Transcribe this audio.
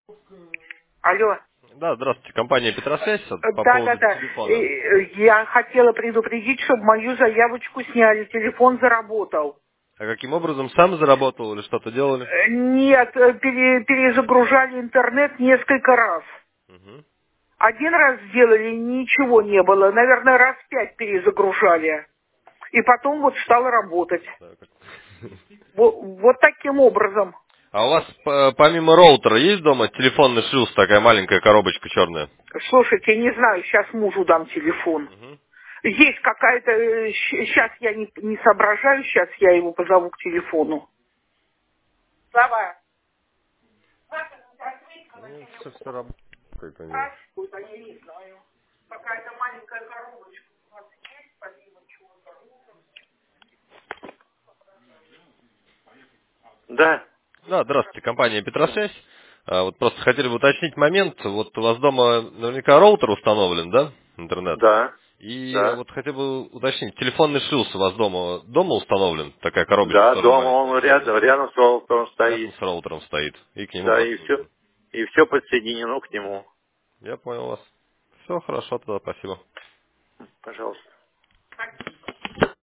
Алло. Да, здравствуйте, компания Петросвязь по поводу Да. телефона. Я хотела предупредить, чтобы мою заявочку сняли. Телефон заработал. А каким образом, сам заработал или что-то делали? Нет, перезагружали интернет несколько раз. Мгм. Один раз сделали, ничего не было. Наверное, раз 5 перезагружали. И потом вот стало работать. Так. Вот таким образом. А у вас помимо роутера есть дома телефонный шлюз, такая маленькая коробочка черная? Слушайте, не знаю, сейчас мужу дам телефон. Мгм. Есть какая-то... Сейчас я не соображаю, сейчас я его позову к телефону. Слава. Ну, все работает у него. А что-то я не знаю. Какая-то маленькая коробочка у вас есть, помимо чего-то? Да, Да, здравствуйте, компания Петросвязь. Вот просто хотели бы уточнить момент. Вот у вас дома наверняка роутер установлен, да? Интернет. да, И да. вот хотел бы уточнить, телефонный шлюз у вас дома установлен? Такая коробочка Да, тоже дома маленькая, он черная. рядом с роутером Рядом стоит. с роутером стоит. И к нему Да, подключен. и все подсоединено к нему. Я понял вас. Все хорошо тогда, спасибо. Пожалуйста.